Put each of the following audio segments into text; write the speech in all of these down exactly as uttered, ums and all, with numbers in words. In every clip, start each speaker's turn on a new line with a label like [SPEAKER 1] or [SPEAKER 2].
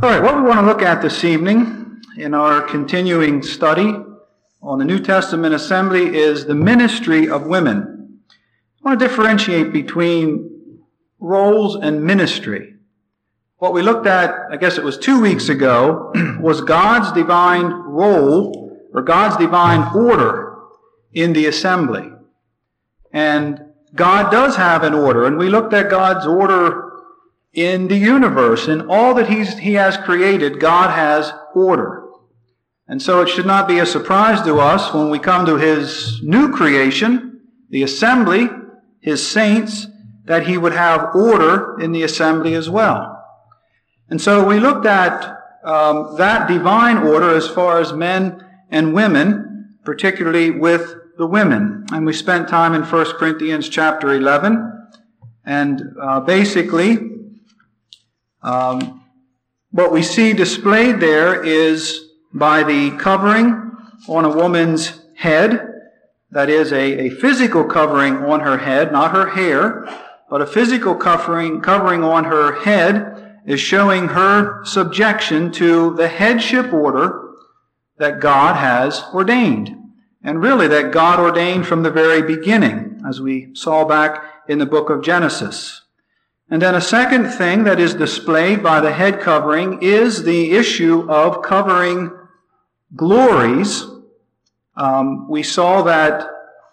[SPEAKER 1] All right, what we want to look at this evening in our continuing study on the New Testament assembly is the ministry of women. I want to differentiate between roles and ministry. What we looked at, I guess it was two weeks ago, was God's divine role or God's divine order in the assembly. And God does have an order, and we looked at God's order in the universe. In all that he's, He has created, God has order. And so it should not be a surprise to us when we come to His new creation, the assembly, His saints, that He would have order in the assembly as well. And so we looked at um, that divine order as far as men and women, particularly with the women. And we spent time in First Corinthians chapter eleven. And uh, basically, um, what we see displayed there is by the covering on a woman's head, that is a, a physical covering on her head, not her hair, but a physical covering, covering on her head is showing her subjection to the headship order that God has ordained. And really that God ordained from the very beginning, as we saw back in the book of Genesis. And then a second thing that is displayed by the head covering is the issue of covering glories. Um, we saw that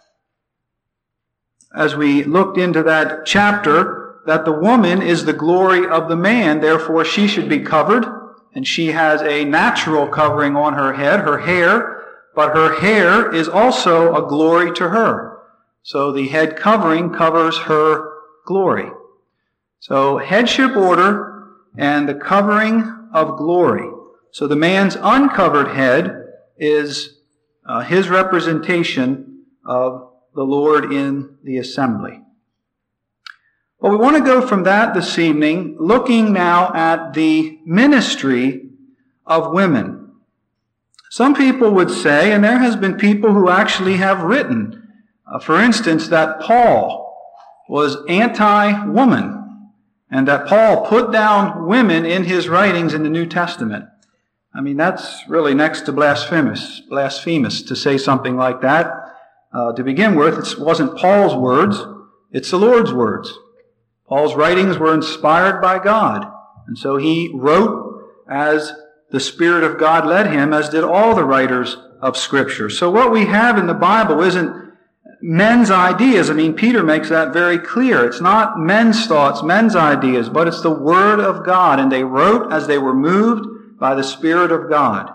[SPEAKER 1] as we looked into that chapter, that the woman is the glory of the man, therefore she should be covered, and she has a natural covering on her head, her hair, but her hair is also a glory to her. So the head covering covers her glory. So headship order and the covering of glory. So the man's uncovered head is uh, his representation of the Lord in the assembly. Well, we want to go from that this evening, looking now at the ministry of women. Some people would say, and there has been people who actually have written, uh, for instance, that Paul was anti-woman, and that Paul put down women in his writings in the New Testament. I mean, that's really next to blasphemous, blasphemous to say something like that. Uh, to begin with, it wasn't Paul's words, it's the Lord's words. Paul's writings were inspired by God, and so he wrote as the Spirit of God led him, as did all the writers of Scripture. So what we have in the Bible isn't men's ideas. I mean, Peter makes that very clear. It's not men's thoughts, men's ideas, but it's the Word of God. And they wrote as they were moved by the Spirit of God.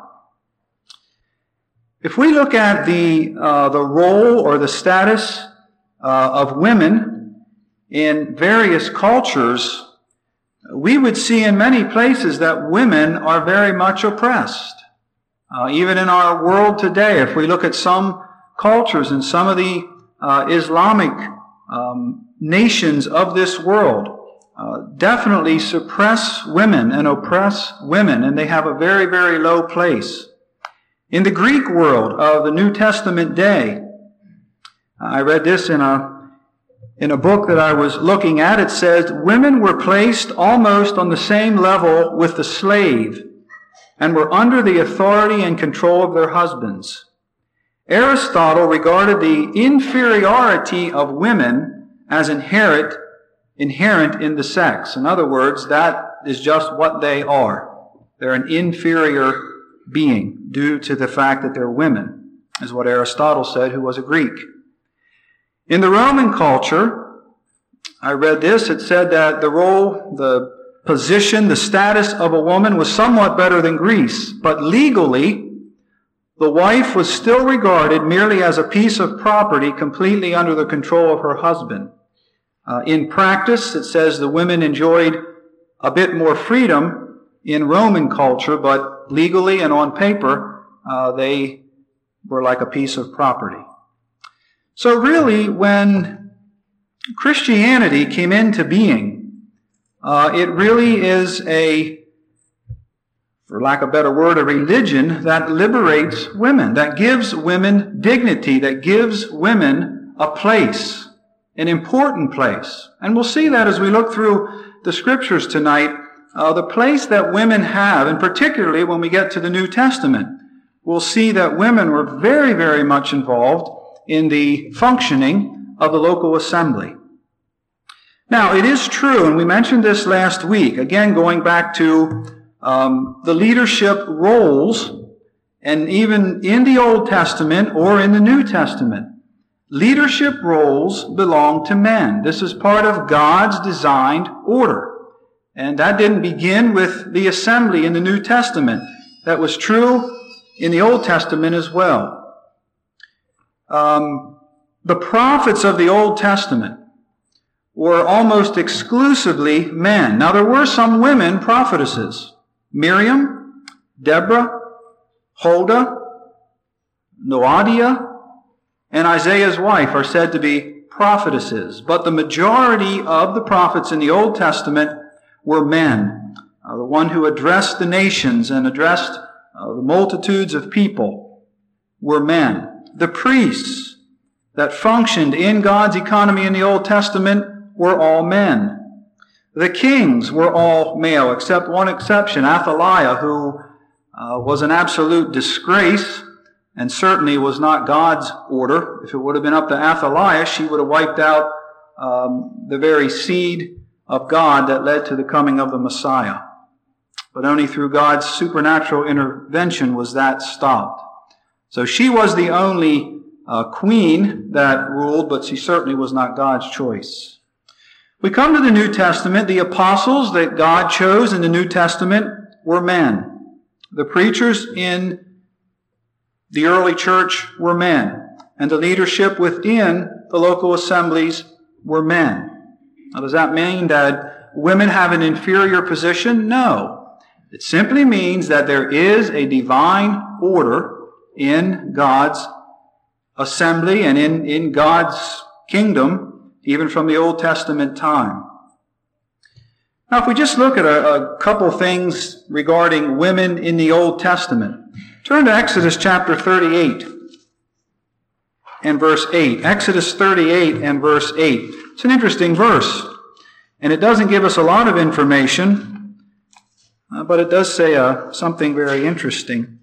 [SPEAKER 1] If we look at the uh, the role or the status uh, of women in various cultures, we would see in many places that women are very much oppressed. Uh, even in our world today, if we look at some cultures and some of the uh, Islamic um, nations of this world, uh, definitely suppress women and oppress women, and they have a very, very low place. In the Greek world of the New Testament day, I read this in a in a book that I was looking at. It says, women were placed almost on the same level with the slave and were under the authority and control of their husbands. Aristotle regarded the inferiority of women as inherent, inherent in the sex. In other words, that is just what they are. They're an inferior being due to the fact that they're women, is what Aristotle said, who was a Greek. In the Roman culture, I read this, it said that the role, the position, the status of a woman was somewhat better than Greece, but legally, the wife was still regarded merely as a piece of property completely under the control of her husband. Uh, in practice, it says the women enjoyed a bit more freedom in Roman culture, but legally and on paper, uh, they were like a piece of property. So really, when Christianity came into being, uh, it really is a, for lack of a better word, a religion that liberates women, that gives women dignity, that gives women a place, an important place. And we'll see that as we look through the Scriptures tonight, uh, the place that women have, and particularly when we get to the New Testament, we'll see that women were very, very much involved in the functioning of the local assembly. Now, it is true, and we mentioned this last week, again going back to um, the leadership roles, and even in the Old Testament or in the New Testament, leadership roles belong to men. This is part of God's designed order. And that didn't begin with the assembly in the New Testament. That was true in the Old Testament as well. Um, the prophets of the Old Testament were almost exclusively men. Now, there were some women prophetesses. Miriam, Deborah, Huldah, Noadiah, and Isaiah's wife are said to be prophetesses. But the majority of the prophets in the Old Testament were men. Uh, the one who addressed the nations and addressed uh, the multitudes of people were men. The priests that functioned in God's economy in the Old Testament were all men. The kings were all male, except one exception, Athaliah, who uh, was an absolute disgrace and certainly was not God's order. If it would have been up to Athaliah, she would have wiped out um, the very seed of God that led to the coming of the Messiah. But only through God's supernatural intervention was that stopped. So she was the only uh, queen that ruled, but she certainly was not God's choice. We come to the New Testament. The apostles that God chose in the New Testament were men. The preachers in the early church were men. And the leadership within the local assemblies were men. Now, does that mean that women have an inferior position? No. It simply means that there is a divine order in God's assembly and in, in God's kingdom, even from the Old Testament time. Now, if we just look at a, a couple things regarding women in the Old Testament, turn to Exodus chapter thirty-eight and verse eight. Exodus thirty-eight and verse eight. It's an interesting verse, and it doesn't give us a lot of information, uh, but it does say uh, something very interesting.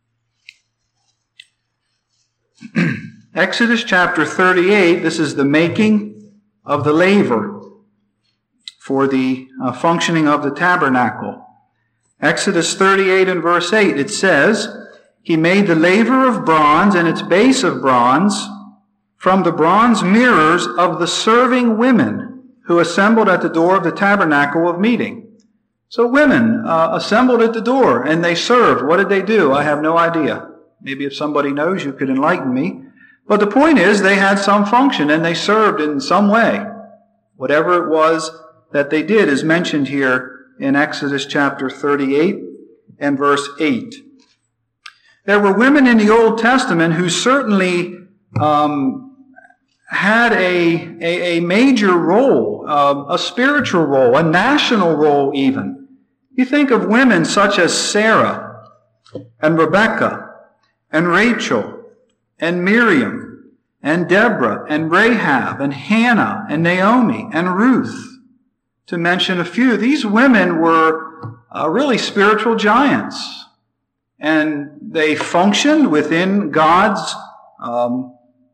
[SPEAKER 1] Exodus chapter thirty-eight, this is the making of the laver for the uh, functioning of the tabernacle. Exodus thirty-eight and verse eight, it says, "He made the laver of bronze and its base of bronze from the bronze mirrors of the serving women who assembled at the door of the tabernacle of meeting." So women uh, assembled at the door and they served. What did they do? I have no idea. Maybe if somebody knows, you could enlighten me. But the point is, they had some function and they served in some way. Whatever it was that they did is mentioned here in Exodus chapter thirty-eight and verse eight. There were women in the Old Testament who certainly um, had a, a, a major role, uh, a spiritual role, a national role even. You think of women such as Sarah and Rebekah and Rachel and Miriam and Deborah and Rahab and Hannah and Naomi and Ruth, to mention a few. These women were uh, really spiritual giants, and they functioned within God's um,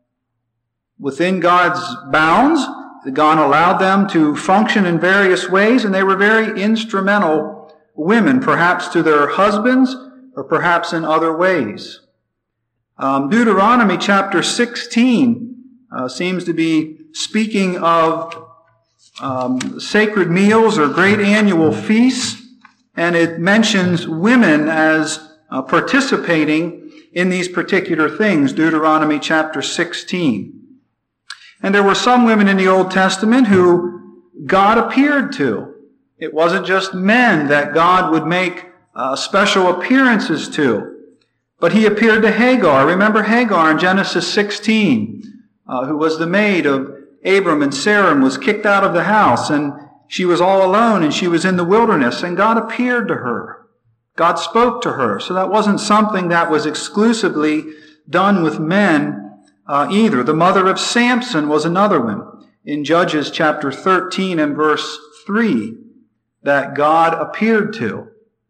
[SPEAKER 1] within God's bounds. God allowed them to function in various ways, and they were very instrumental women, perhaps to their husbands or perhaps in other ways. Um, Deuteronomy chapter sixteen uh, seems to be speaking of um, sacred meals or great annual feasts, and it mentions women as uh, participating in these particular things. Deuteronomy chapter sixteen. And there were some women in the Old Testament who God appeared to. It wasn't just men that God would make uh, special appearances to, but he appeared to Hagar. Remember Hagar in Genesis sixteen, uh, who was the maid of Abram and Sarah and was kicked out of the house, and she was all alone and she was in the wilderness, and God appeared to her. God spoke to her. So that wasn't something that was exclusively done with men Uh, either. The mother of Samson was another one. In Judges chapter thirteen and verse three, that God appeared to.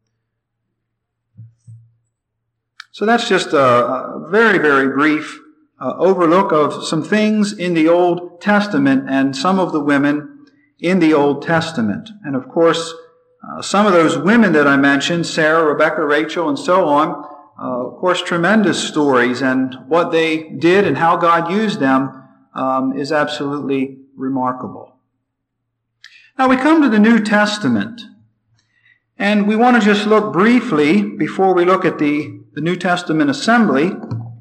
[SPEAKER 1] So that's just a, a very, very brief uh, overlook of some things in the Old Testament and some of the women in the Old Testament. And of course, uh, some of those women that I mentioned, Sarah, Rebecca, Rachel, and so on, uh, of course, tremendous stories, and what they did and how God used them um, is absolutely remarkable. Now we come to the New Testament, and we want to just look briefly, before we look at the, the New Testament assembly,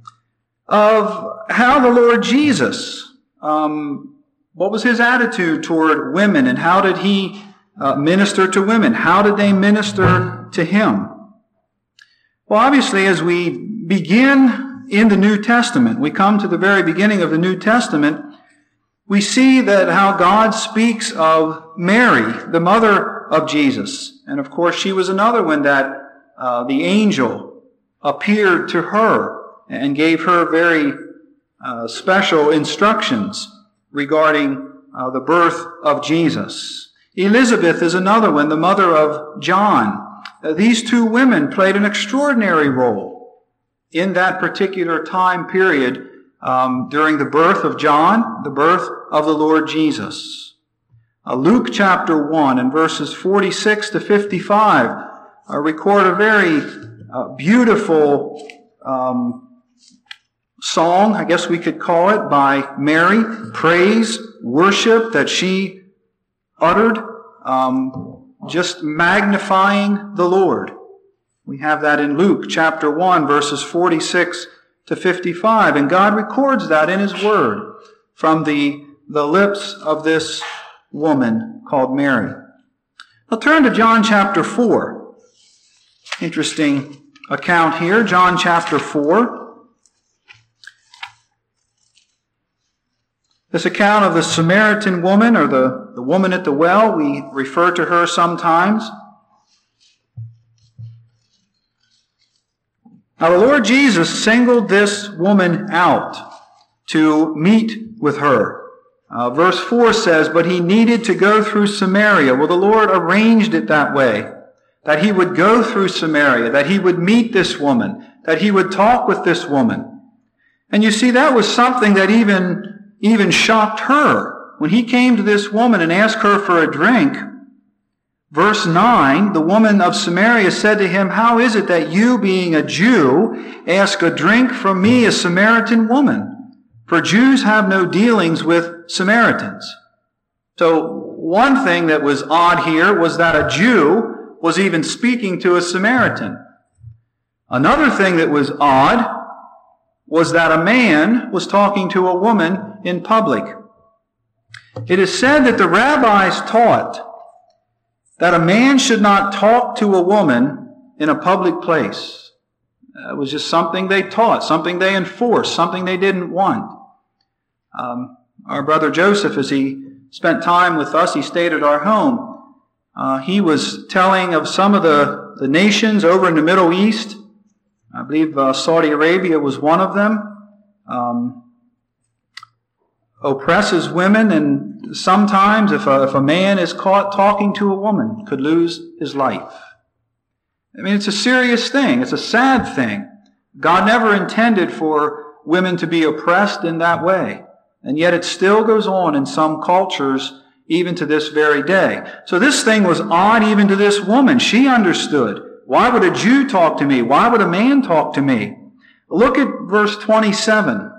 [SPEAKER 1] of how the Lord Jesus, um, what was his attitude toward women, and how did he uh, minister to women? How did they minister to him? Well, obviously, as we begin in the New Testament, we come to the very beginning of the New Testament, we see that how God speaks of Mary, the mother of Jesus. And of course, she was another one that uh, the angel appeared to her and gave her very uh, special instructions regarding uh, the birth of Jesus. Elizabeth is another one, the mother of John. Uh, these two women played an extraordinary role in that particular time period um, during the birth of John, the birth of the Lord Jesus. Uh, Luke chapter one and verses forty-six to fifty-five uh, record a very uh, beautiful um, song, I guess we could call it, by Mary, praise, worship that she uttered, um, just magnifying the Lord. We have that in Luke chapter one, verses forty-six to fifty-five, and God records that in His Word from the, the lips of this woman called Mary. Now turn to John chapter four. Interesting account here, John chapter four. This account of the Samaritan woman, or the, the woman at the well, we refer to her sometimes. Now the Lord Jesus singled this woman out to meet with her. Uh, verse four says, but he needed to go through Samaria. Well, the Lord arranged it that way, that he would go through Samaria, that he would meet this woman, that he would talk with this woman. And you see, that was something that even, even shocked her. When he came to this woman and asked her for a drink, verse nine, the woman of Samaria said to him, how is it that you, being a Jew, ask a drink from me, a Samaritan woman? For Jews have no dealings with Samaritans. So one thing that was odd here was that a Jew was even speaking to a Samaritan. Another thing that was odd was that a man was talking to a woman in public. It is said that the rabbis taught that a man should not talk to a woman in a public place. It was just something they taught, something they enforced, something they didn't want. Um, our brother Joseph, as he spent time with us, he stayed at our home. Uh, he was telling of some of the, the nations over in the Middle East. I believe uh, Saudi Arabia was one of them. Um, oppresses women, and sometimes if a, if a man is caught talking to a woman, could lose his life. I mean, it's a serious thing. It's a sad thing. God never intended for women to be oppressed in that way. And yet it still goes on in some cultures, even to this very day. So this thing was odd even to this woman. She understood. Why would a Jew talk to me? Why would a man talk to me? Look at verse twenty-seven.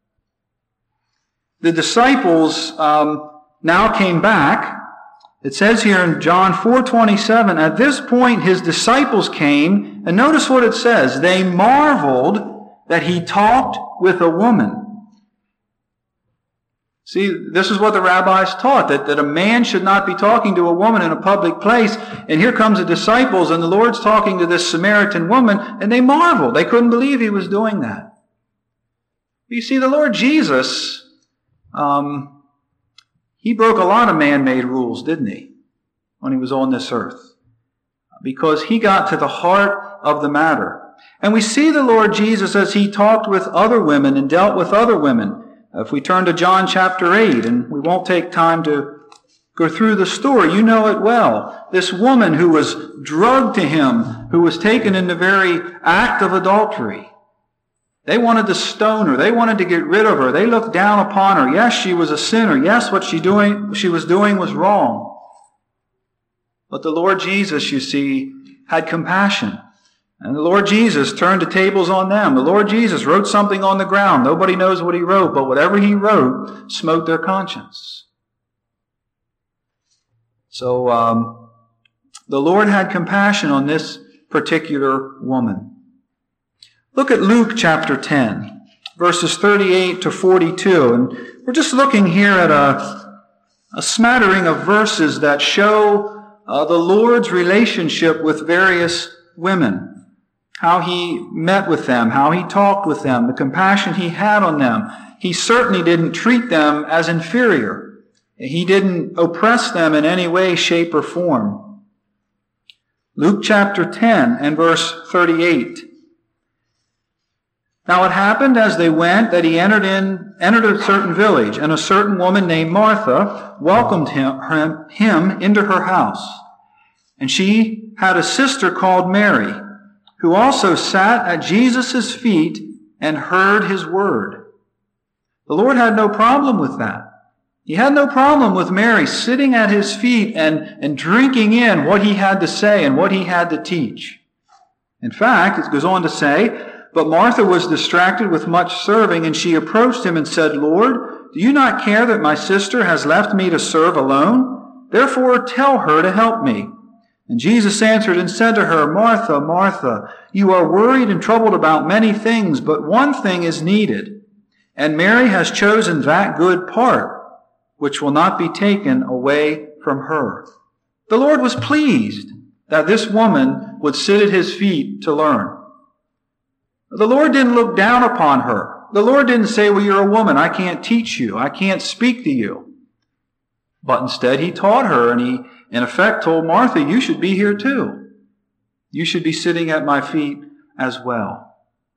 [SPEAKER 1] The disciples um, now came back. It says here in John four twenty-seven, at this point his disciples came, and notice what it says. They marveled that he talked with a woman. See, this is what the rabbis taught, that, that a man should not be talking to a woman in a public place. And here comes the disciples, and the Lord's talking to this Samaritan woman, and they marveled. They couldn't believe he was doing that. You see, the Lord Jesus, um, he broke a lot of man-made rules, didn't he, when he was on this earth? Because he got to the heart of the matter. And we see the Lord Jesus as he talked with other women and dealt with other women. If we turn to John chapter eight, and we won't take time to Go through the story. You know it well. This woman who was drugged to him, who was taken in the very act of adultery. They wanted to stone her. They wanted to get rid of her. They looked down upon her. Yes, she was a sinner. Yes, what she doing, she was doing was wrong. But the Lord Jesus, you see, had compassion. And the Lord Jesus turned the tables on them. The Lord Jesus wrote something on the ground. Nobody knows what he wrote, but whatever he wrote smote their conscience. So um, the Lord had compassion on this particular woman. Look at Luke chapter ten, verses thirty-eight to forty-two. And we're just looking here at a, a smattering of verses that show uh, the Lord's relationship with various women. How he met with them, how he talked with them, the compassion he had on them. He certainly didn't treat them as inferior. He didn't oppress them in any way, shape, or form. Luke chapter ten and verse thirty-eight. Now it happened as they went that he entered in, entered a certain village, and a certain woman named Martha welcomed him, him into her house. And she had a sister called Mary, who also sat at Jesus' feet and heard his word. The Lord had no problem with that. He had no problem with Mary sitting at his feet and, and drinking in what he had to say and what he had to teach. In fact, it goes on to say, but Martha was distracted with much serving, and she approached him and said, Lord, do you not care that my sister has left me to serve alone? Therefore tell her to help me. And Jesus answered and said to her, Martha, Martha, you are worried and troubled about many things, but one thing is needed. And Mary has chosen that good part, which will not be taken away from her. The Lord was pleased that this woman would sit at his feet to learn. The Lord didn't look down upon her. The Lord didn't say, well, you're a woman. I can't teach you. I can't speak to you. But instead, he taught her, and he, in effect, told Martha, you should be here too. You should be sitting at my feet as well.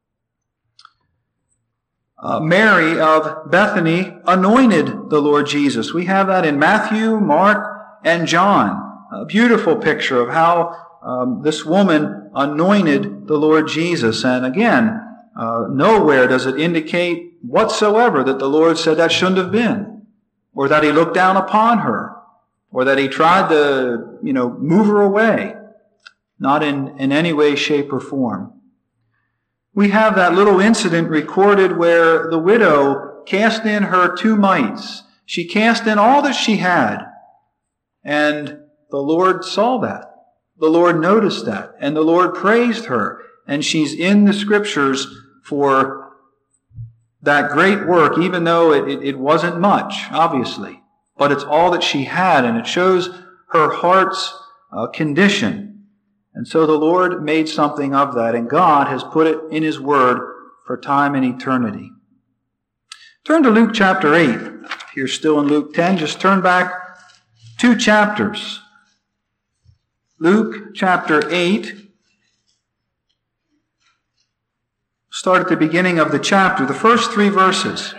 [SPEAKER 1] Uh, Mary of Bethany anointed the Lord Jesus. We have that in Matthew, Mark, and John. A beautiful picture of how um, this woman anointed the Lord Jesus. And again, uh, nowhere does it indicate whatsoever that the Lord said that shouldn't have been, or that he looked down upon her, or that he tried to, you know, move her away. Not in, in any way, shape, or form. We have that little incident recorded where the widow cast in her two mites. She cast in all that she had. And the Lord saw that. The Lord noticed that. And the Lord praised her. And she's in the Scriptures for that great work, even though it, it, it wasn't much, obviously. But it's all that she had, and it shows her heart's uh, condition. And so the Lord made something of that, and God has put it in His Word for time and eternity. Turn to Luke chapter eight. If you're still in Luke ten, just turn back two chapters. Luke chapter eight. Start at the beginning of the chapter, the first three verses.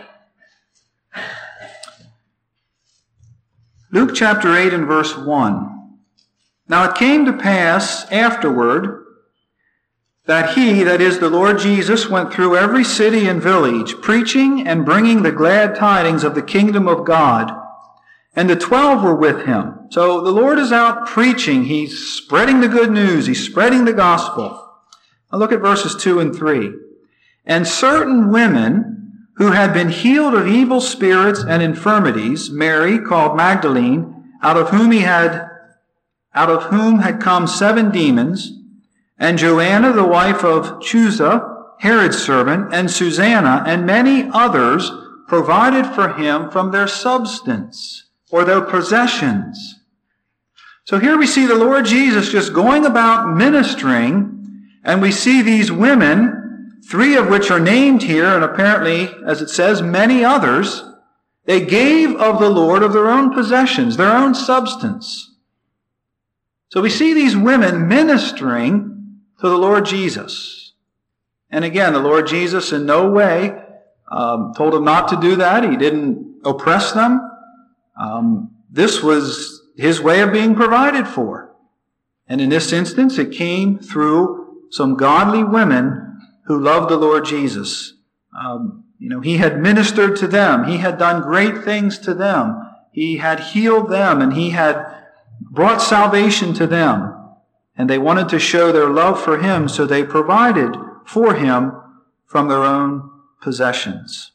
[SPEAKER 1] Luke chapter eight and verse one. Now it came to pass afterward that he, that is the Lord Jesus, went through every city and village, preaching and bringing the glad tidings of the kingdom of God. And the twelve were with him. So the Lord is out preaching. He's spreading the good news. He's spreading the gospel. Now look at verses two and three. And certain women who had been healed of evil spirits and infirmities, Mary, called Magdalene, out of whom he had out of whom had come seven demons, and Joanna, the wife of Chuza, Herod's servant, and Susanna, and many others, provided for him from their substance, or their possessions. So here we see the Lord Jesus just going about ministering, and we see these women, three of which are named here, and apparently, as it says, many others. They gave of the Lord of their own possessions, their own substance. So we see these women ministering to the Lord Jesus. And again, the Lord Jesus in no way um, told them not to do that. He didn't oppress them. Um, this was his way of being provided for. And in this instance, it came through some godly women who loved the Lord Jesus. Um, you know, he had ministered to them. He had done great things to them. He had healed them, and he had brought salvation to them. And they wanted to show their love for him, so they provided for him from their own possessions.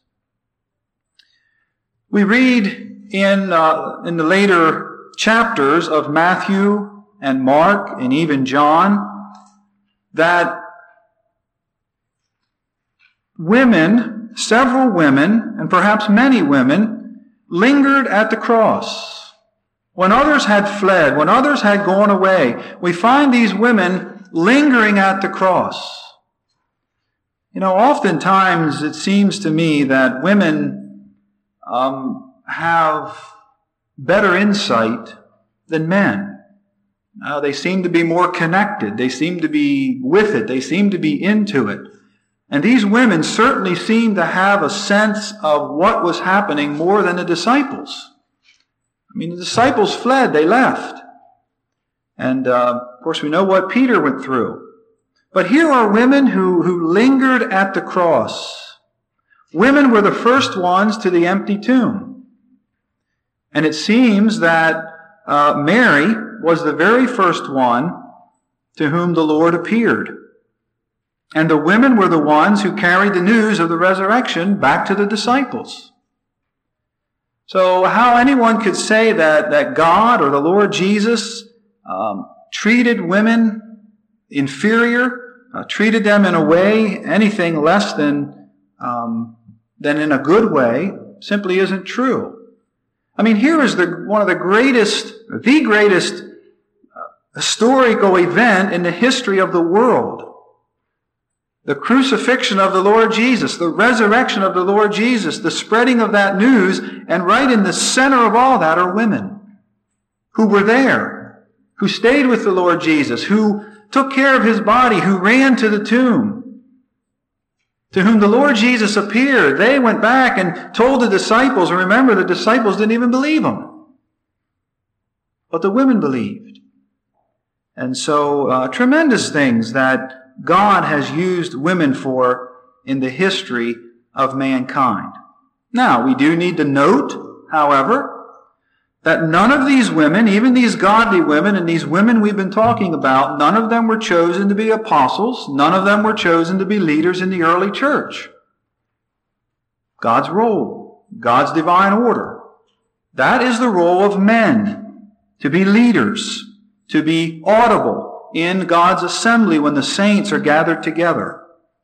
[SPEAKER 1] We read in, uh, in the later chapters of Matthew and Mark and even John that women, several women, and perhaps many women, lingered at the cross. When others had fled, when others had gone away, we find these women lingering at the cross. You know, oftentimes it seems to me that women um, have better insight than men. Uh, they seem to be more connected. They seem to be with it. They seem to be into it. And these women certainly seemed to have a sense of what was happening more than the disciples. I mean, the disciples fled. They left. And, uh, of course, we know what Peter went through. But here are women who, who lingered at the cross. Women were the first ones to the empty tomb. And it seems that uh, Mary was the very first one to whom the Lord appeared. And the women were the ones who carried the news of the resurrection back to the disciples. So how anyone could say that, that God or the Lord Jesus um, treated women inferior, uh, treated them in a way, anything less than, um, than in a good way, simply isn't true. I mean, here is the, one of the greatest, the greatest uh, historical event in the history of the world. The crucifixion of the Lord Jesus, the resurrection of the Lord Jesus, the spreading of that news, and right in the center of all that are women who were there, who stayed with the Lord Jesus, who took care of his body, who ran to the tomb, to whom the Lord Jesus appeared. They went back and told the disciples, and remember, the disciples didn't even believe him. But the women believed. And so, uh, tremendous things that God has used women for in the history of mankind. Now, we do need to note, however, that none of these women, even these godly women and these women we've been talking about, none of them were chosen to be apostles. None of them were chosen to be leaders in the early church. God's role, God's divine order. That is the role of men, to be leaders, to be audible in God's assembly when the saints are gathered together.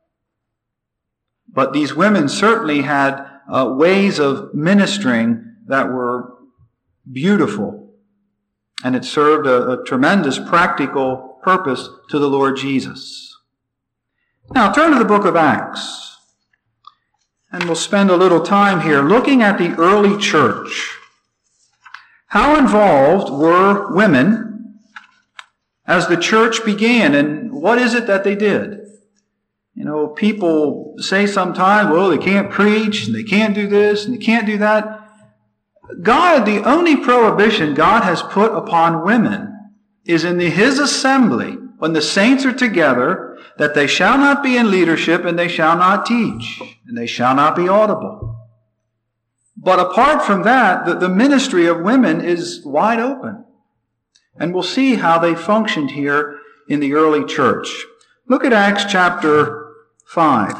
[SPEAKER 1] But these women certainly had uh, ways of ministering that were beautiful, and it served a, a tremendous practical purpose to the Lord Jesus. Now turn to the book of Acts, and we'll spend a little time here looking at the early church. How involved were women as the church began, and what is it that they did? You know, people say sometimes, well, they can't preach, and they can't do this, and they can't do that. God, the only prohibition God has put upon women is in the, His assembly, when the saints are together, that they shall not be in leadership, and they shall not teach, and they shall not be audible. But apart from that, the, the ministry of women is wide open. And we'll see how they functioned here in the early church. Look at Acts chapter five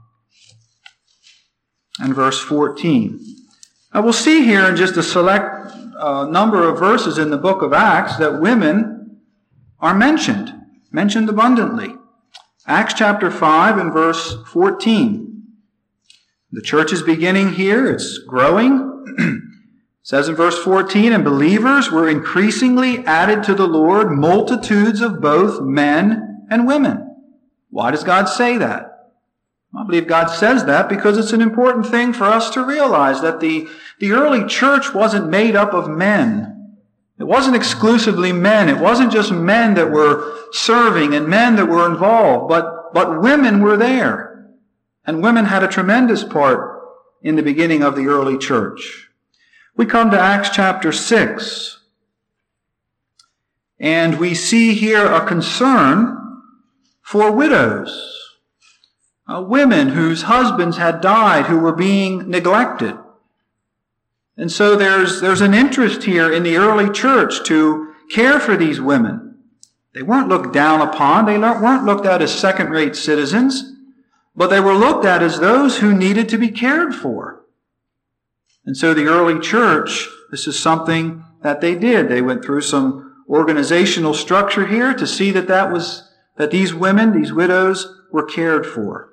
[SPEAKER 1] and verse fourteen. Now we'll see here in just a select uh, number of verses in the book of Acts that women are mentioned, mentioned abundantly. Acts chapter five and verse fourteen. The church is beginning here. It's growing. It says in verse fourteen, and believers were increasingly added to the Lord, multitudes of both men and women. Why does God say that? I believe God says that because it's an important thing for us to realize that the, the early church wasn't made up of men. It wasn't exclusively men. It wasn't just men that were serving and men that were involved, but, but women were there. And women had a tremendous part in the beginning of the early church. We come to Acts chapter six, and we see here a concern for widows, uh, women whose husbands had died, who were being neglected. And so there's, there's an interest here in the early church to care for these women. They weren't looked down upon. They weren't looked at as second-rate citizens, but they were looked at as those who needed to be cared for. And so the early church, this is something that they did. They went through some organizational structure here to see that that was, that these women, these widows, were cared for.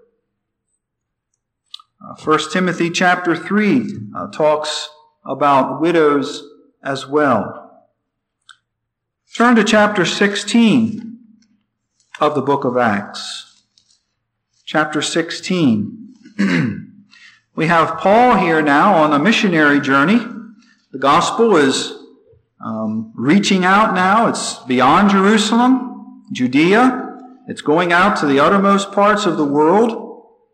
[SPEAKER 1] Uh, First Timothy chapter three uh, talks about widows as well. Turn to chapter sixteen of the book of Acts. Chapter sixteen. We have Paul here now on a missionary journey. The gospel is um, reaching out now. It's beyond Jerusalem, Judea. It's going out to the uttermost parts of the world.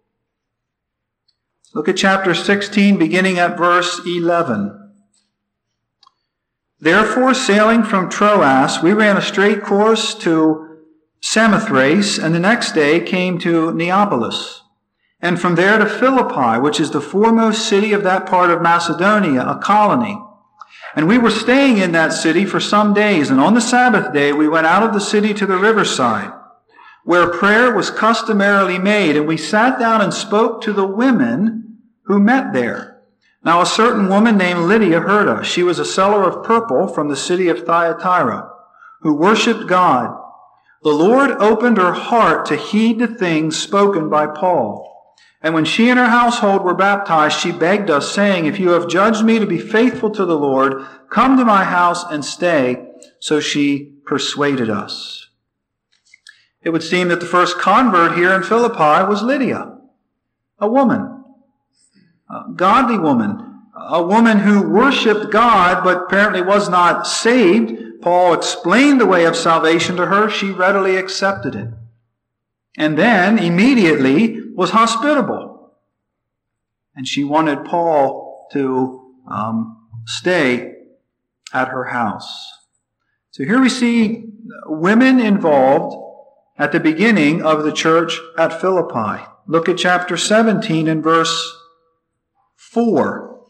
[SPEAKER 1] Look at chapter sixteen, beginning at verse eleven. Therefore, sailing from Troas, we ran a straight course to Samothrace, and the next day came to Neapolis, and from there to Philippi, which is the foremost city of that part of Macedonia, a colony. And we were staying in that city for some days, and on the Sabbath day we went out of the city to the riverside, where prayer was customarily made, and we sat down and spoke to the women who met there. Now a certain woman named Lydia heard us. She was a seller of purple from the city of Thyatira, who worshipped God. The Lord opened her heart to heed the things spoken by Paul. And when she and her household were baptized, she begged us, saying, if you have judged me to be faithful to the Lord, come to my house and stay. So she persuaded us. It would seem that the first convert here in Philippi was Lydia, a woman. A godly woman, a woman who worshiped God but apparently was not saved. Paul explained the way of salvation to her. She readily accepted it. And then immediately was hospitable. And she wanted Paul to um, stay at her house. So here we see women involved at the beginning of the church at Philippi. Look at chapter seventeen and verse Four.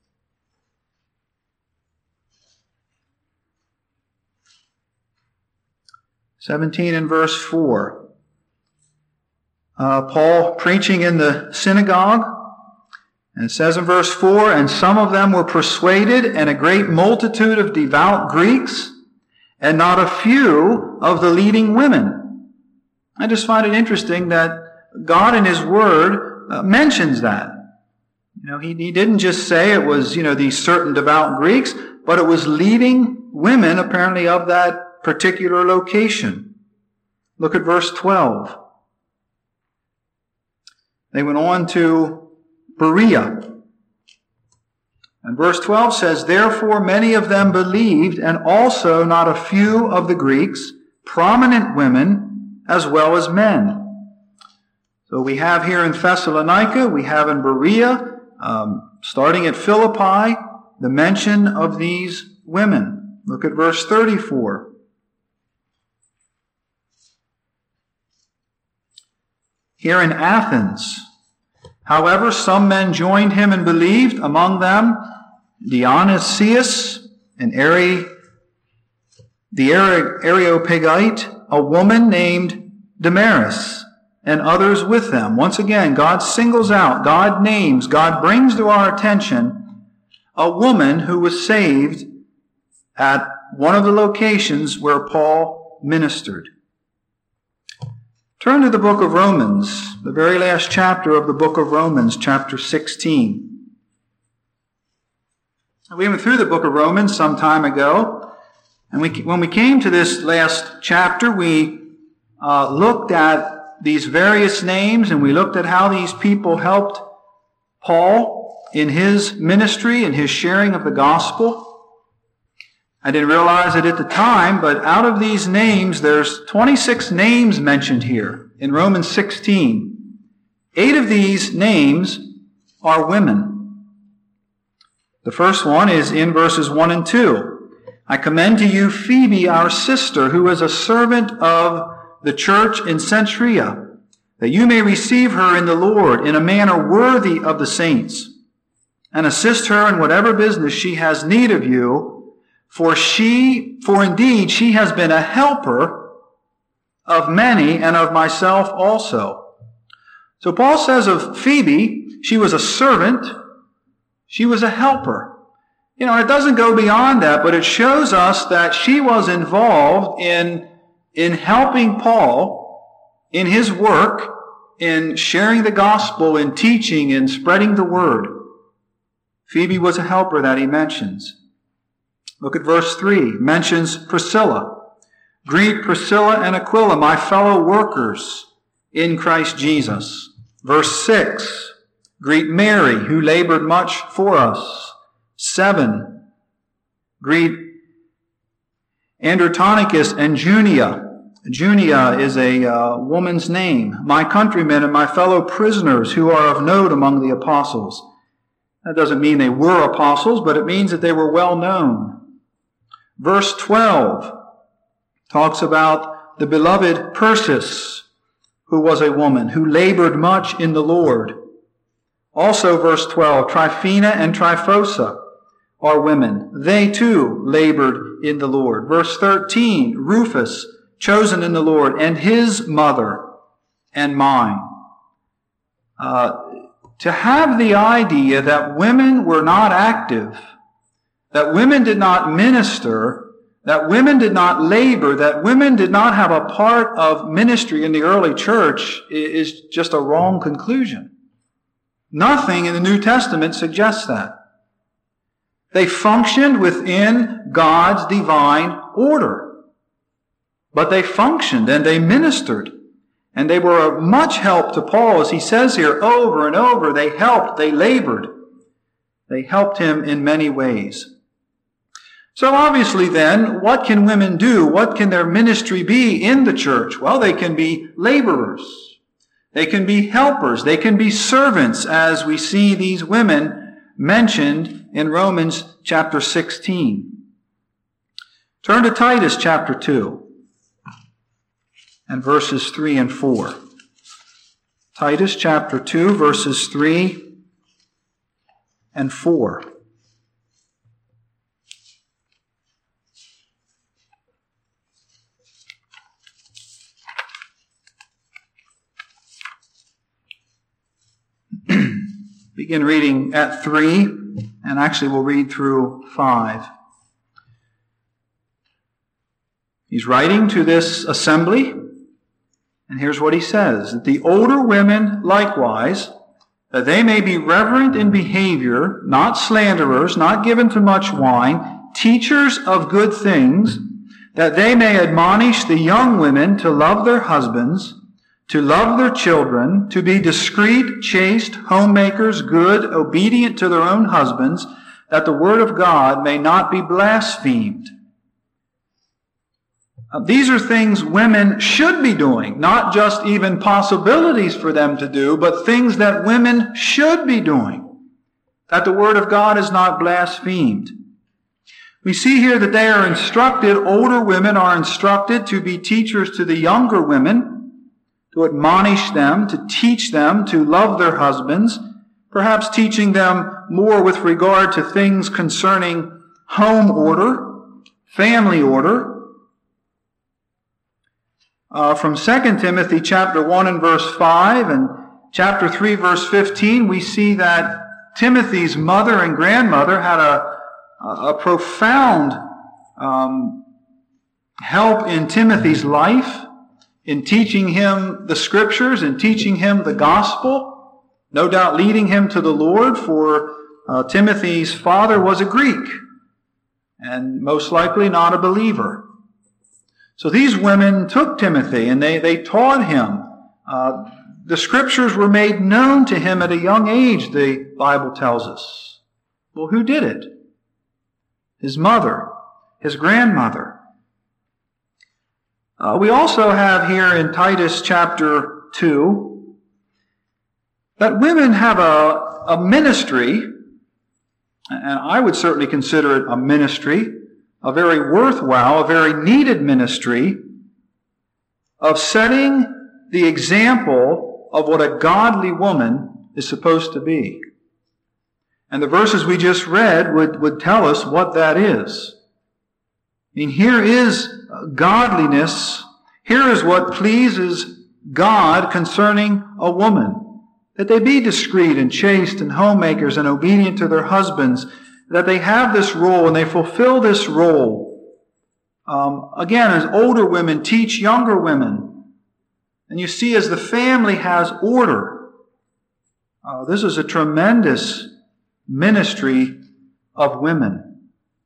[SPEAKER 1] Seventeen and verse four. Uh, Paul preaching in the synagogue, and it says in verse four, and some of them were persuaded, and a great multitude of devout Greeks, and not a few of the leading women. I just find it interesting that God in His Word uh, mentions that. You know, he, he didn't just say it was, you know, these certain devout Greeks, but it was leading women, apparently, of that particular location. Look at verse twelve. They went on to Berea. And verse twelve says, therefore many of them believed, and also not a few of the Greeks, prominent women as well as men. So we have here in Thessalonica, we have in Berea, Um, starting at Philippi, the mention of these women. Look at verse thirty-four. Here in Athens, however, some men joined him and believed, among them Dionysius, an Ari, the Areopagite, a woman named Damaris, and others with them. Once again, God singles out, God names, God brings to our attention a woman who was saved at one of the locations where Paul ministered. Turn to the book of Romans, the very last chapter of the book of Romans, chapter sixteen. We went through the book of Romans some time ago, and we, when we came to this last chapter, we uh, looked at these various names, and we looked at how these people helped Paul in his ministry and his sharing of the gospel. I didn't realize it at the time, but out of these names, there's twenty-six names mentioned here in Romans sixteen. Eight of these names are women. The first one is in verses one and two. I commend to you Phoebe, our sister, who is a servant of the church in Cenchrea, that you may receive her in the Lord in a manner worthy of the saints, and assist her in whatever business she has need of you, for she, for indeed she has been a helper of many and of myself also. So Paul says of Phoebe, she was a servant, she was a helper. You know, it doesn't go beyond that, but it shows us that she was involved in, in helping Paul in his work, in sharing the gospel, in teaching, in spreading the word. Phoebe was a helper that he mentions. Look at verse three. Mentions Priscilla. Greet Priscilla and Aquila, my fellow workers in Christ Jesus. Verse six. Greet Mary, who labored much for us. Seven. Greet Andronicus and Junia. Junia is a uh, woman's name. My countrymen and my fellow prisoners who are of note among the apostles. That doesn't mean they were apostles, but it means that they were well known. Verse twelve talks about the beloved Persis, who was a woman who labored much in the Lord. Also, verse twelve, Tryphena and Tryphosa are women. They too labored in the Lord. Verse thirteen, Rufus, chosen in the Lord, and his mother and mine. Uh, to have the idea that women were not active, that women did not minister, that women did not labor, that women did not have a part of ministry in the early church is just a wrong conclusion. Nothing in the New Testament suggests that. They functioned within God's divine order. But they functioned and they ministered. And they were of much help to Paul, as he says here over and over. They helped, they labored. They helped him in many ways. So obviously then, what can women do? What can their ministry be in the church? Well, they can be laborers. They can be helpers. They can be servants, as we see these women mentioned in Romans chapter sixteen. Turn to Titus chapter two. And verses three and four. Titus chapter two, verses three and four. Begin reading at three, and actually we'll read through five. He's writing to this assembly. And here's what he says, that the older women likewise, that they may be reverent in behavior, not slanderers, not given to much wine, teachers of good things, that they may admonish the young women to love their husbands, to love their children, to be discreet, chaste, homemakers, good, obedient to their own husbands, that the word of God may not be blasphemed. These are things women should be doing, not just even possibilities for them to do, but things that women should be doing, that the word of God is not blasphemed. We see here that they are instructed, older women are instructed to be teachers to the younger women, to admonish them, to teach them to love their husbands, perhaps teaching them more with regard to things concerning home order, family order. Uh, from Second Timothy chapter one and verse five and chapter three verse fifteen, we see that Timothy's mother and grandmother had a, a profound um, help in Timothy's life, in teaching him the scriptures, in teaching him the gospel, no doubt leading him to the Lord, for uh, Timothy's father was a Greek and most likely not a believer. So these women took Timothy and they, they taught him. Uh, the scriptures were made known to him at a young age, the Bible tells us. Well, who did it? His mother, his grandmother. Uh, we also have here in Titus chapter two that women have a, a ministry And I would certainly consider it a ministry, a very worthwhile, a very needed ministry of setting the example of what a godly woman is supposed to be. And the verses we just read would, would tell us what that is. I mean, here is godliness. Here is what pleases God concerning a woman. That they be discreet and chaste and homemakers and obedient to their husbands. That they have this role and they fulfill this role. Um, again, as older women teach younger women. And you see, as the family has order, uh, this is a tremendous ministry of women.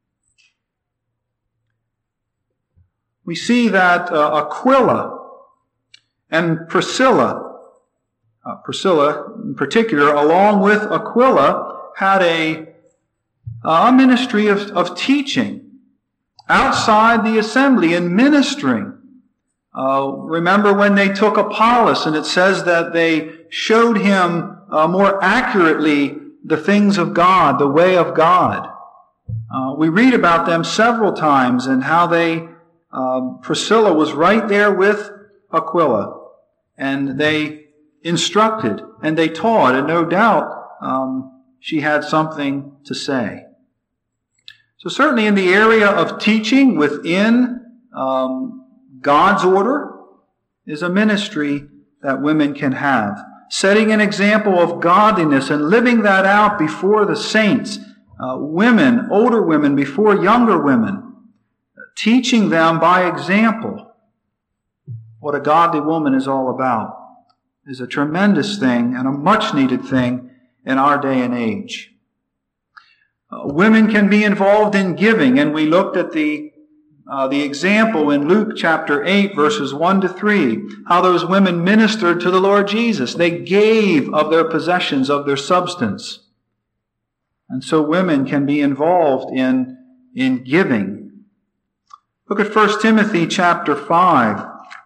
[SPEAKER 1] We see that uh, Aquila and Priscilla, uh, Priscilla in particular, along with Aquila, had a, a ministry of, of teaching outside the assembly and ministering. Uh, remember when they took Apollos, and it says that they showed him uh, more accurately the things of God, the way of God. Uh, we read about them several times and how they, uh, Priscilla was right there with Aquila, and they instructed and they taught, and no doubt um, she had something to say. So certainly in the area of teaching within um, God's order is a ministry that women can have. Setting an example of godliness and living that out before the saints, uh, women, older women before younger women, teaching them by example what a godly woman is all about is a tremendous thing and a much needed thing in our day and age. Uh, women can be involved in giving, and we looked at the Uh, the example in Luke chapter eight, verses one to three, how those women ministered to the Lord Jesus. They gave of their possessions, of their substance. And so women can be involved in, in giving. Look at First Timothy chapter five.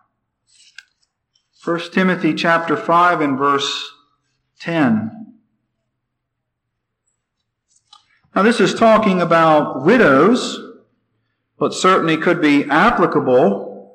[SPEAKER 1] First Timothy chapter five and verse ten. Now this is talking about widows, but certainly could be applicable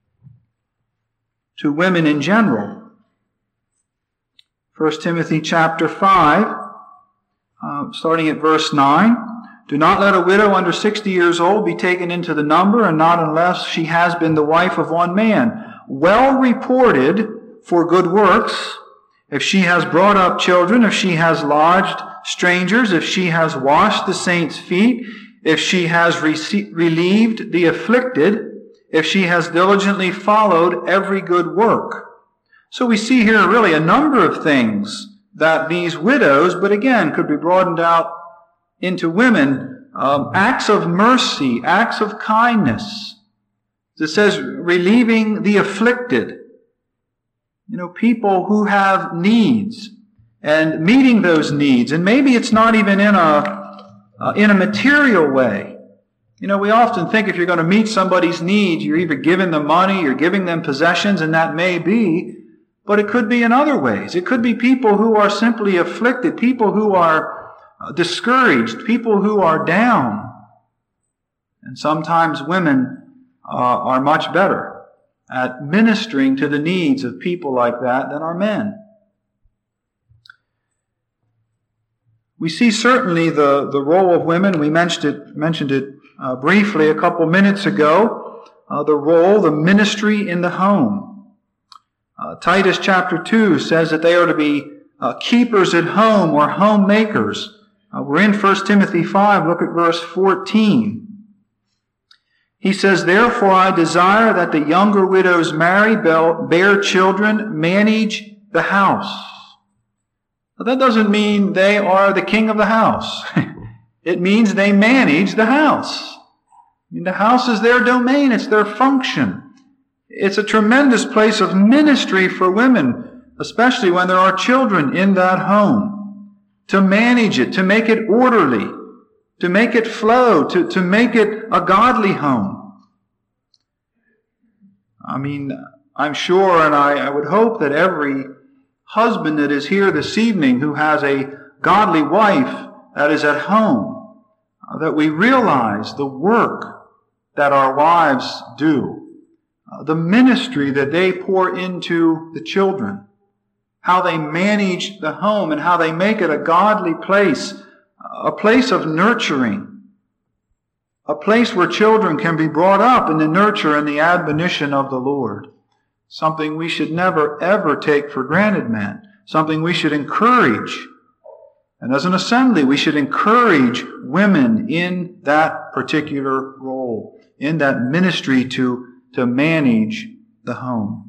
[SPEAKER 1] to women in general. First Timothy chapter five, uh, starting at verse nine. Do not let a widow under sixty years old be taken into the number, and not unless she has been the wife of one man, well reported for good works, if she has brought up children, if she has lodged strangers, if she has washed the saints' feet, if she has rece- relieved the afflicted, if she has diligently followed every good work. So we see here really a number of things that these widows, but again, could be broadened out into women, um, acts of mercy, acts of kindness. It says relieving the afflicted. You know, people who have needs and meeting those needs. And maybe it's not even in a Uh, in a material way. You know, we often think if you're going to meet somebody's needs, you're either giving them money, you're giving them possessions, and that may be, but it could be in other ways. It could be people who are simply afflicted, people who are uh, discouraged, people who are down. And sometimes women uh, are much better at ministering to the needs of people like that than are men. We see certainly the, the role of women. We mentioned it, mentioned it uh, briefly a couple minutes ago. Uh, the role, the ministry in the home. Uh, Titus chapter two says that they are to be uh, keepers at home or homemakers. Uh, we're in First Timothy five. Look at verse fourteen. He says, therefore I desire that the younger widows marry, bear children, manage the house. But that doesn't mean they are the king of the house. It means they manage the house. I mean, the house is their domain. It's their function. It's a tremendous place of ministry for women, especially when there are children in that home. To manage it, to make it orderly, to make it flow, to, to make it a godly home. I mean, I'm sure and I, I would hope that every husband that is here this evening who has a godly wife that is at home, uh, that we realize the work that our wives do, uh, the ministry that they pour into the children, how they manage the home and how they make it a godly place, a place of nurturing, a place where children can be brought up in the nurture and the admonition of the Lord. Something we should never, ever take for granted, man. Something we should encourage. And as an assembly, we should encourage women in that particular role, in that ministry to, to manage the home.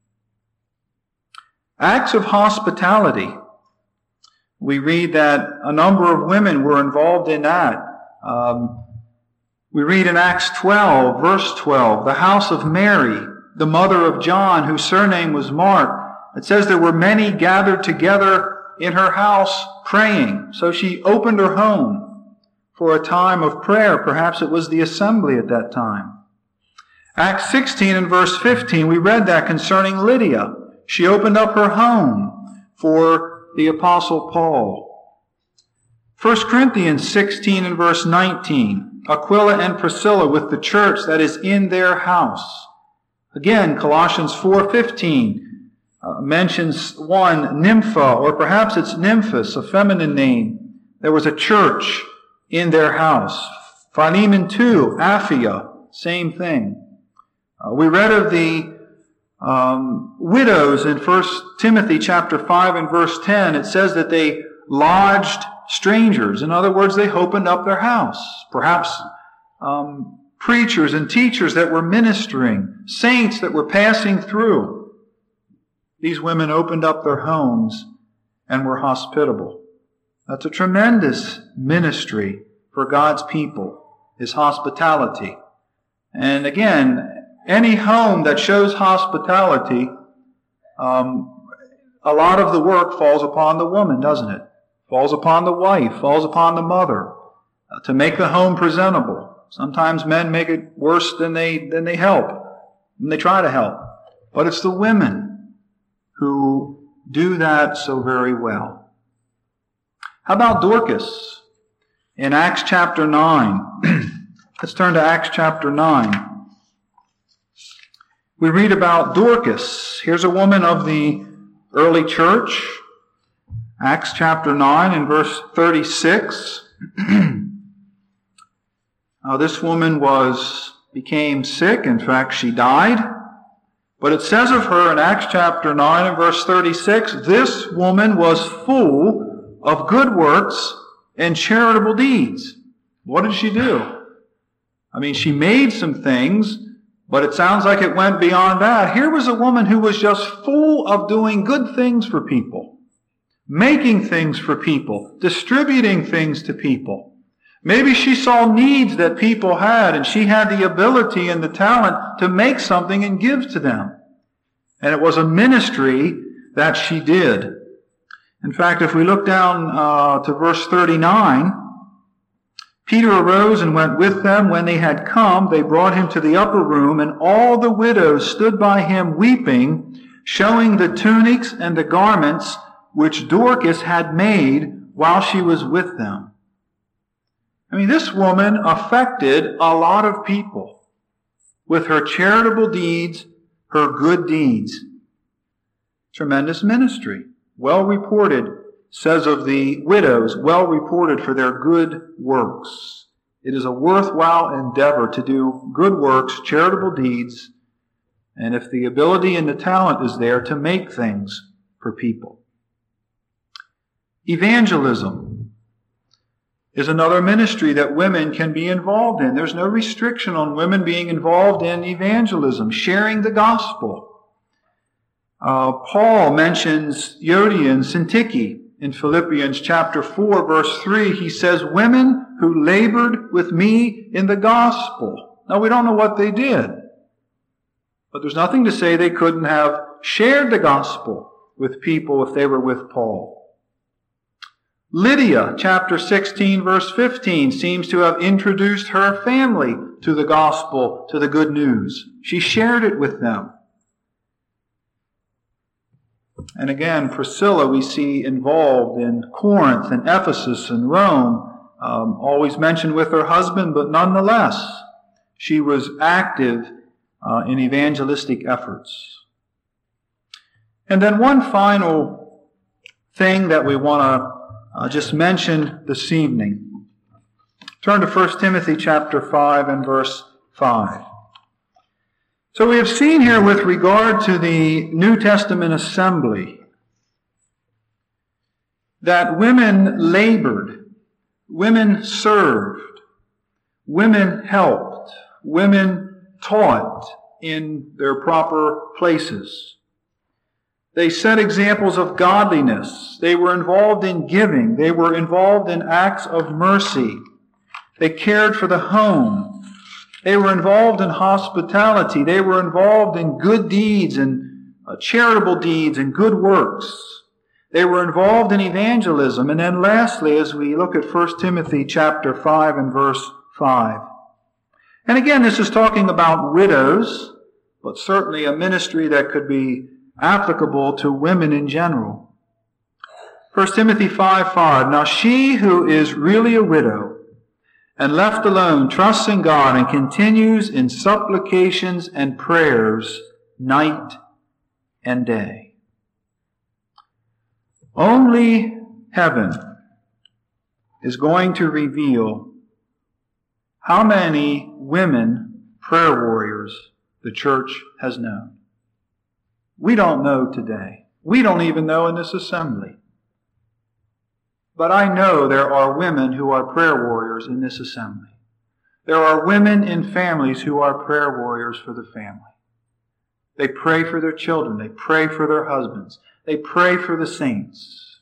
[SPEAKER 1] Acts of hospitality. We read that a number of women were involved in that. Um, we read in Acts twelve, verse twelve, the house of Mary, the mother of John, whose surname was Mark. It says there were many gathered together in her house praying. So she opened her home for a time of prayer. Perhaps it was the assembly at that time. Acts sixteen and verse fifteen, we read that concerning Lydia. She opened up her home for the Apostle Paul. First Corinthians sixteen and verse nineteen, Aquila and Priscilla with the church that is in their house. Again, Colossians four fifteen uh, mentions one, Nympha, or perhaps it's Nymphas, a feminine name. There was a church in their house. Philemon two, Aphia, same thing. Uh, we read of the Um, widows in First Timothy chapter five and verse ten. It says that they lodged strangers. In other words, they opened up their house. Perhaps um, preachers and teachers that were ministering, saints that were passing through. These women opened up their homes and were hospitable. That's a tremendous ministry for God's people, is hospitality. And again, any home that shows hospitality, um, a lot of the work falls upon the woman, doesn't it? Falls upon the wife, falls upon the mother, uh, to make the home presentable. Sometimes men make it worse than they than they help, and they try to help. But it's the women who do that so very well. How about Dorcas in Acts chapter nine? Let's turn to Acts chapter nine. We read about Dorcas. Here's a woman of the early church. Acts chapter nine and verse thirty-six. Now, this woman was became sick. In fact, she died. But it says of her in Acts chapter nine and verse thirty-six, this woman was full of good works and charitable deeds. What did she do? I mean, she made some things, but it sounds like it went beyond that. Here was a woman who was just full of doing good things for people, making things for people, distributing things to people. Maybe she saw needs that people had, and she had the ability and the talent to make something and give to them. And it was a ministry that she did. In fact, if we look down uh, to verse thirty-nine, Peter arose and went with them. When they had come, they brought him to the upper room, and all the widows stood by him weeping, showing the tunics and the garments which Dorcas had made while she was with them. I mean, this woman affected a lot of people with her charitable deeds, her good deeds. Tremendous ministry. Well reported. Says of the widows, well reported for their good works. It is a worthwhile endeavor to do good works, charitable deeds, and if the ability and the talent is there, to make things for people. Evangelism is another ministry that women can be involved in. There's no restriction on women being involved in evangelism, sharing the gospel. Uh, Paul mentions Euodia and Syntyche. In Philippians chapter four, verse three, he says, women who labored with me in the gospel. Now, we don't know what they did, but there's nothing to say they couldn't have shared the gospel with people if they were with Paul. Lydia, chapter sixteen, verse fifteen, seems to have introduced her family to the gospel, to the good news. She shared it with them. And again, Priscilla we see involved in Corinth and Ephesus and Rome, um, always mentioned with her husband, but nonetheless, she was active uh, in evangelistic efforts. And then one final thing that we want to uh, just mention this evening. Turn to First Timothy chapter five and verse five. So we have seen here with regard to the New Testament assembly that women labored, women served, women helped, women taught in their proper places. They set examples of godliness. They were involved in giving. They were involved in acts of mercy. They cared for the home. They were involved in hospitality. They were involved in good deeds and uh, charitable deeds and good works. They were involved in evangelism. And then lastly, as we look at First Timothy chapter five and verse five. And again, this is talking about widows, but certainly a ministry that could be applicable to women in general. First Timothy five five. Now she who is really a widow and left alone trusts in God and continues in supplications and prayers night and day. Only heaven is going to reveal how many women prayer warriors the church has known. We don't know today. We don't even know in this assembly. But I know there are women who are prayer warriors in this assembly. There are women in families who are prayer warriors for the family. They pray for their children. They pray for their husbands. They pray for the saints.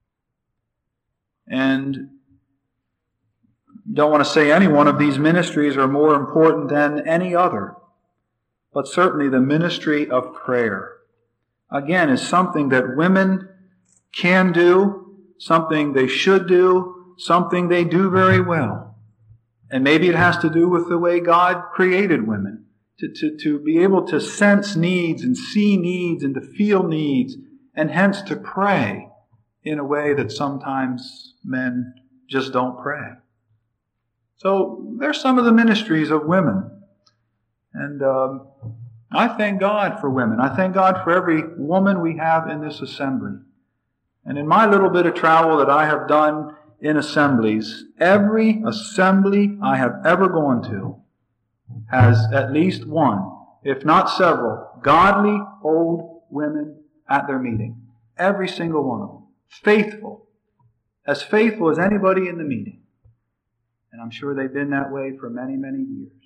[SPEAKER 1] And don't want to say any one of these ministries are more important than any other. But certainly the ministry of prayer, again, is something that women can do, something they should do, something they do very well. And maybe it has to do with the way God created women, to, to, to be able to sense needs and see needs and to feel needs, and hence to pray in a way that sometimes men just don't pray. So there's some of the ministries of women. And um, I thank God for women. I thank God for every woman we have in this assembly. And in my little bit of travel that I have done in assemblies, every assembly I have ever gone to has at least one, if not several, godly old women at their meeting. Every single one of them. Faithful. As faithful as anybody in the meeting. And I'm sure they've been that way for many, many years.